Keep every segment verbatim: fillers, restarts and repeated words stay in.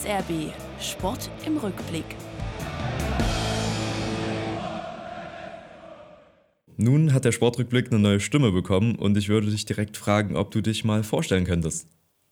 S R B Sport im Rückblick. Nun hat der Sportrückblick eine neue Stimme bekommen und ich würde dich direkt fragen, ob du dich mal vorstellen könntest.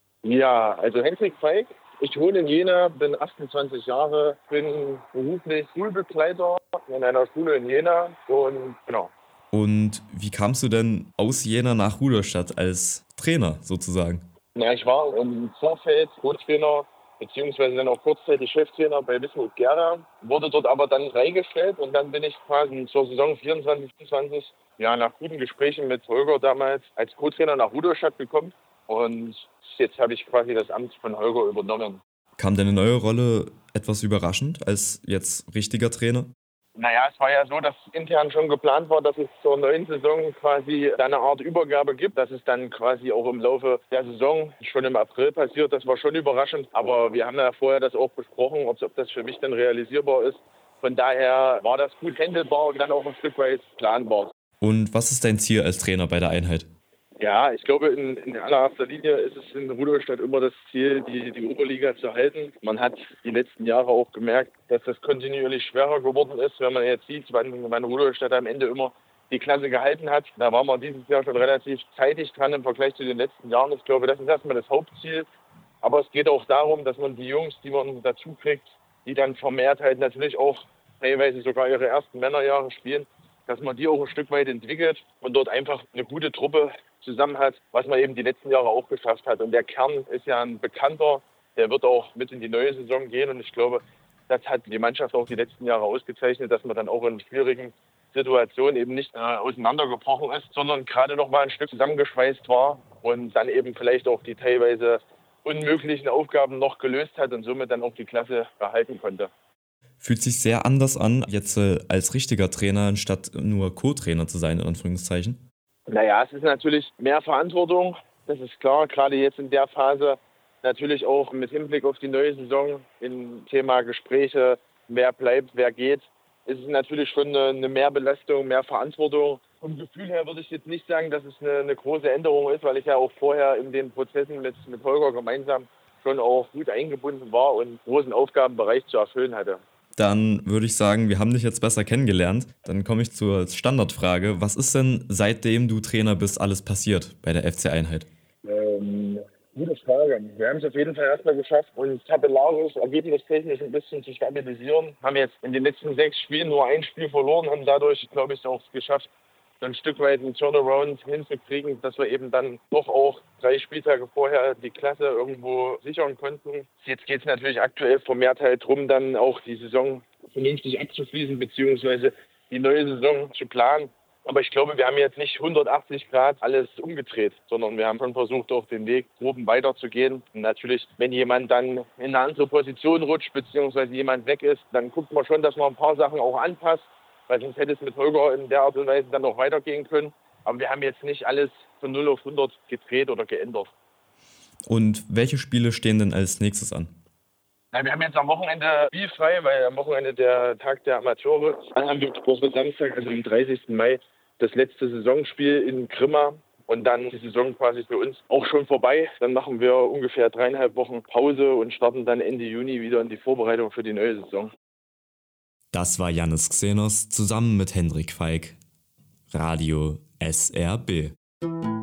Ja, also Hendrik Feig. Ich wohne in Jena, bin achtundzwanzig Jahre, bin beruflich Schulbegleiter in einer Schule in Jena und genau. Und wie kamst du denn aus Jena nach Rudolstadt als Trainer sozusagen? Ja, ich war im Vorfeld Co-Trainer beziehungsweise dann auch kurzzeitig Cheftrainer bei Wismut Gera, wurde dort aber dann freigestellt und dann bin ich quasi zur Saison vierundzwanzig fünfundzwanzig ja, nach guten Gesprächen mit Holger damals als Co-Trainer nach Rudolstadt gekommen und jetzt habe ich quasi das Amt von Holger übernommen. Kam deine neue Rolle etwas überraschend als jetzt richtiger Trainer? Naja, es war ja so, dass intern schon geplant war, dass es zur neuen Saison quasi eine Art Übergabe gibt. Das ist dann quasi auch im Laufe der Saison schon im April passiert. Das war schon überraschend. Aber wir haben ja vorher das auch besprochen, ob das für mich dann realisierbar ist. Von daher war das gut handelbar und dann auch ein Stück weit planbar. Und was ist dein Ziel als Trainer bei der Einheit? Ja, ich glaube, in, in allererster Linie ist es in Rudolstadt immer das Ziel, die, die Oberliga zu halten. Man hat die letzten Jahre auch gemerkt, dass das kontinuierlich schwerer geworden ist, wenn man jetzt sieht, wann, wann Rudolstadt am Ende immer die Klasse gehalten hat. Da waren wir dieses Jahr schon relativ zeitig dran im Vergleich zu den letzten Jahren. Ich glaube, das ist erstmal das Hauptziel. Aber es geht auch darum, dass man die Jungs, die man dazu kriegt, die dann vermehrt halt natürlich auch teilweise sogar ihre ersten Männerjahre spielen, dass man die auch ein Stück weit entwickelt und dort einfach eine gute Truppe zusammen hat, was man eben die letzten Jahre auch geschafft hat. Und der Kern ist ja ein Bekannter, der wird auch mit in die neue Saison gehen. Und ich glaube, das hat die Mannschaft auch die letzten Jahre ausgezeichnet, dass man dann auch in schwierigen Situationen eben nicht äh, auseinandergebrochen ist, sondern gerade noch mal ein Stück zusammengeschweißt war und dann eben vielleicht auch die teilweise unmöglichen Aufgaben noch gelöst hat und somit dann auch die Klasse behalten konnte. Fühlt sich sehr anders an, jetzt äh, als richtiger Trainer, anstatt nur Co-Trainer zu sein, in Anführungszeichen? Naja, es ist natürlich mehr Verantwortung, das ist klar, gerade jetzt in der Phase. Natürlich auch mit Hinblick auf die neue Saison im Thema Gespräche, wer bleibt, wer geht, ist es natürlich schon eine, eine Mehrbelastung, mehr Verantwortung. Vom Gefühl her würde ich jetzt nicht sagen, dass es eine, eine große Änderung ist, weil ich ja auch vorher in den Prozessen mit, mit Holger gemeinsam schon auch gut eingebunden war und einen großen Aufgabenbereich zu erfüllen hatte. Dann würde ich sagen, wir haben dich jetzt besser kennengelernt. Dann komme ich zur Standardfrage. Was ist denn, seitdem du Trainer bist, alles passiert bei der F C-Einheit? Ähm, gute Frage. Wir haben es auf jeden Fall erstmal geschafft, uns tabellarisch, ergebnistechnisch ein bisschen zu stabilisieren. Haben jetzt in den letzten sechs Spielen nur ein Spiel verloren, haben dadurch, glaube ich, auch geschafft, so ein Stück weit einen Turnaround hinzukriegen, dass wir eben dann doch auch drei Spieltage vorher die Klasse irgendwo sichern konnten. Jetzt geht es natürlich aktuell vermehrt halt darum, dann auch die Saison vernünftig abzuschließen, beziehungsweise die neue Saison zu planen. Aber ich glaube, wir haben jetzt nicht hundertachtzig Grad alles umgedreht, sondern wir haben schon versucht, auf den Weg groben weiterzugehen. Und natürlich, wenn jemand dann in eine andere Position rutscht, beziehungsweise jemand weg ist, dann guckt man schon, dass man ein paar Sachen auch anpasst. Weil sonst hätte es mit Holger in der Art und Weise dann noch weitergehen können. Aber wir haben jetzt nicht alles von null auf hundert gedreht oder geändert. Und welche Spiele stehen denn als nächstes an? Na, wir haben jetzt am Wochenende spielfrei, weil am Wochenende der Tag der Amateure. Dann haben wir Woche Samstag, also am dreißigsten Mai, das letzte Saisonspiel in Grimma. Und dann ist die Saison quasi für uns auch schon vorbei. Dann machen wir ungefähr dreieinhalb Wochen Pause und starten dann Ende Juni wieder in die Vorbereitung für die neue Saison. Das war Jannis Xenos zusammen mit Hendrik Feig. Radio S R B.